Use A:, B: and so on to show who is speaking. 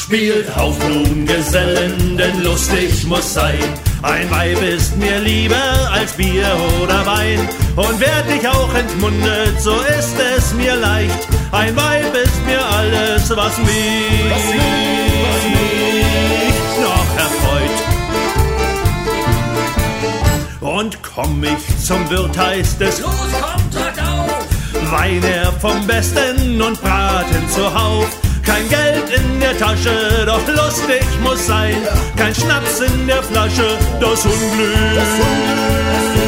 A: Spielt auf nun, Gesellen, denn lustig muss sein. Ein Weib ist mir lieber als Bier oder Wein. Und werd ich auch entmundet, so ist es mir leicht. Ein Weib ist mir alles, was mich noch erfreut. Und komm ich zum Wirt, heißt es,
B: los, komm, trag auf!
A: Wein er vom Besten und Braten zuhauf. Kein Geld in der Tasche, doch lustig muss sein. Kein Schnaps in der Flasche, das Unglück.